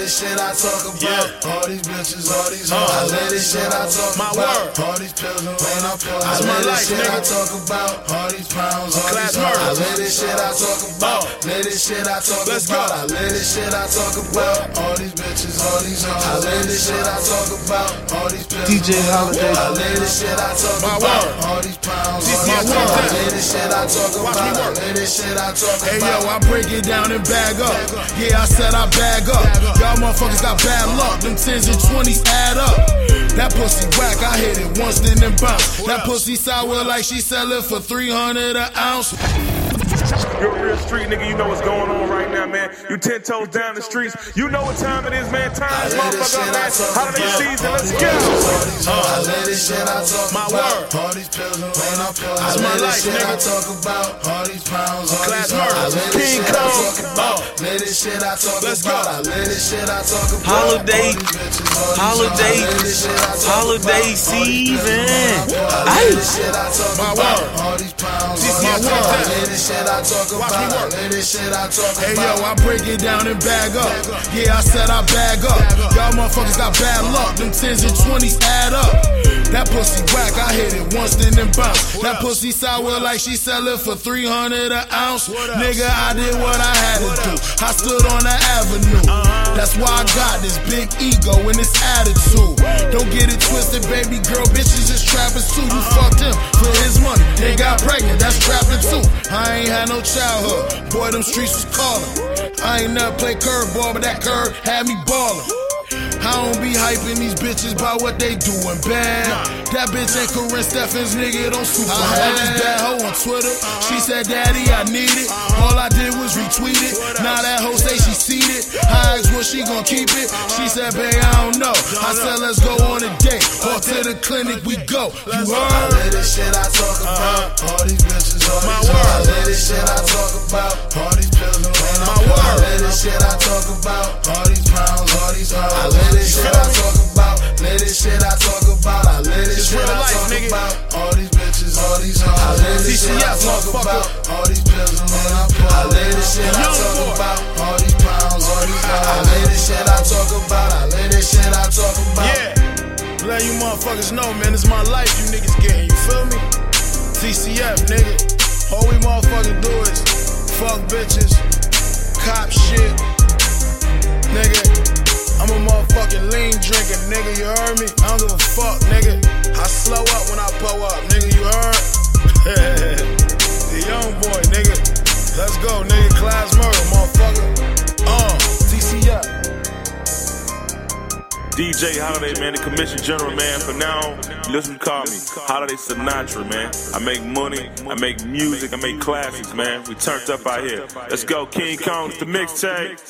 this shit I talk about. All these bitches, all these hoes. I let this shit I talk about. All these pills and rain I pour. I let this shit I talk about. All these pounds, all these hoes. I let this shit I talk about. Let this shit I talk about. I let this shit I talk about. All these bitches, all these hoes. I let this shit I talk about. All these pills. DJ Holiday. I let this shit I talk about. All these pounds, all these hoes. I let this shit I talk about. I let this shit I talk about. Hey yo, I break it down and bag up. Yeah, I said I bag up. Y'all motherfuckers got bad luck. Them 10s and 20s add up. That pussy whack, I hit it once, then bounce. That pussy sour like she sell it for 300 an ounce. You're a real street nigga, you know what's going on right now, man. You 10 toes down the streets. You know what time it is, man. Time is motherfucker up, man. Holiday season, let's go. I let this shit I talk about. All these pills and rain I pour. I let this shit I talk about. All these pounds, all these hoes. I let this shit I talk about. Let this shit I talk about. I let this shit I talk about. Holiday season. All these pounds, all these hoes. I let this shit I talk about. I let this shit I talk about. Hey yo, I break it down and bag up. Yeah, I said I bag up. Y'all motherfuckers got bad luck. Them 10s and 20s add up. That pussy whack, I hit it once, then bounce. That pussy sour like she sell it for 300 an ounce. Nigga, I did what I had to do. I stood on the avenue. That's why I got this big ego and this attitude. Don't get it twisted, baby girl. Bitches is trapping too. You fucked him for his money. They got pregnant, that's trapping too. I ain't had no childhood. Boy, them streets was calling. I ain't never played curveball, but that curve had me ballin'. I don't be hyping these bitches by what they doing bad. That bitch ain't Corinne Steffens, nigga, don't super. I had this bad hoe on Twitter. She said, Daddy, I need it. All I did was retweet it. Now that hoe say she seated. I asked, well, she gon' keep it? She said, babe, I don't know. I said, let's go on a date. Or to the clinic we go. You heard? I let this shit I talk about. All these bitches, all these hoes. I let this shit I talk about. All these pills and rain I pour. I let this shit I talk about. All these pounds, all these hoes. I let this shit I talk about. Let this shit I talk about. I let this shit I talk about. All these bitches, all these hoes. I let this shit I talk about. All these pills and rain I pour. I let this shit I talk about. All these pounds, all these hoes. I let this shit I talk about. I let this shit I talk about. Yeah, let you motherfuckers know, man, it's my life you niggas getting, you feel me? TCF, nigga. All we motherfuckers do is fuck bitches, cop shit, nigga. I'm a motherfucking lean drinking, nigga, you heard me? I don't give a fuck, nigga. I slow up when I pull up, nigga, you heard? The young boy, nigga. Let's go, nigga, class murder, motherfucker. TCF. DJ Holiday, man, the Commission General, man. For now, you listen to call me Holiday Sinatra, man. I make money, I make music, I make classics, man. We turned up out here. Let's go, King Kong, it's the mixtape.